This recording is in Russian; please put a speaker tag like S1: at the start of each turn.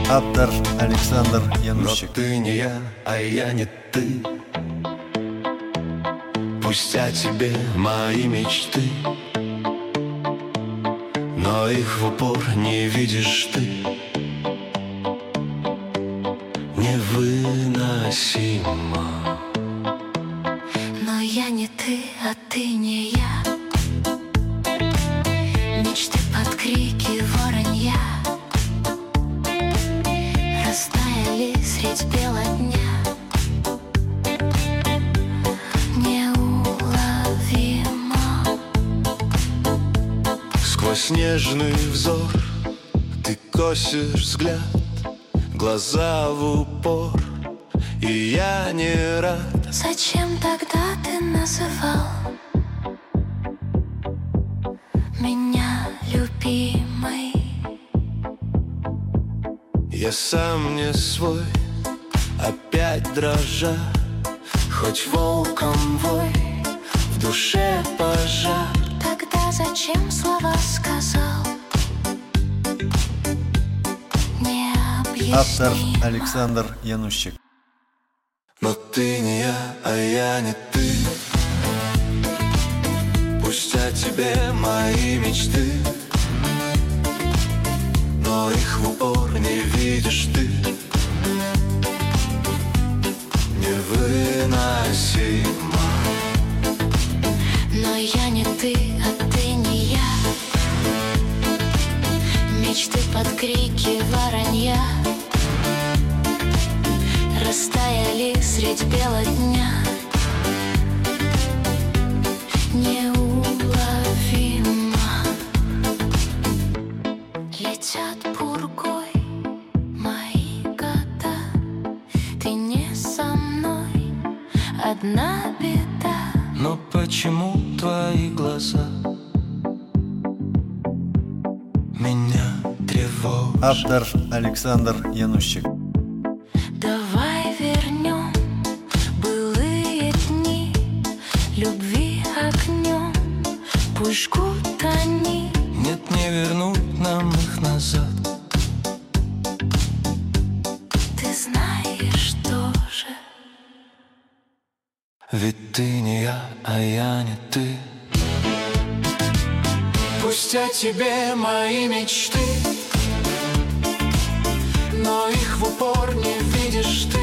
S1: Автор Александр
S2: Но
S1: Янущик.
S2: ты не я, а я не ты. Пусть о тебе мои мечты, но их в упор не видишь ты. Невыносимо.
S3: Но я не ты, а ты не я. Мечты под крики воронья растаяли средь бела дня. Неуловимо.
S2: Сквозь нежный взор ты косишь взгляд, глаза в упор, и я не рад.
S3: Зачем тогда ты называл меня любимой?
S2: Я сам не свой, опять дрожа, хоть волком вой, в душе пожар.
S3: Тогда зачем слова сказал? Не
S1: Автор
S3: объяснимо.
S1: Александр Янущик.
S2: Но ты не я, а я не ты. Пусть о тебе мои мечты, но их в упор не видишь ты. Невыносимо.
S3: Но я не ты, а ты не я. Мечты под крики воронья растаяли средь бела дня. Неуловимо. Летят пургой мои года. Ты не со мной, одна беда.
S2: Но почему твои глаза меня тревожат?
S1: Автор Александр Янущик.
S3: Давай вернем былые дни любви огнем. Пусть жгут они.
S2: Нет, не вернуть нам их назад.
S3: Ты знаешь тоже.
S2: Ведь ты не я, а я не ты. Пусть о тебе мои мечты, но их в упор не видишь ты.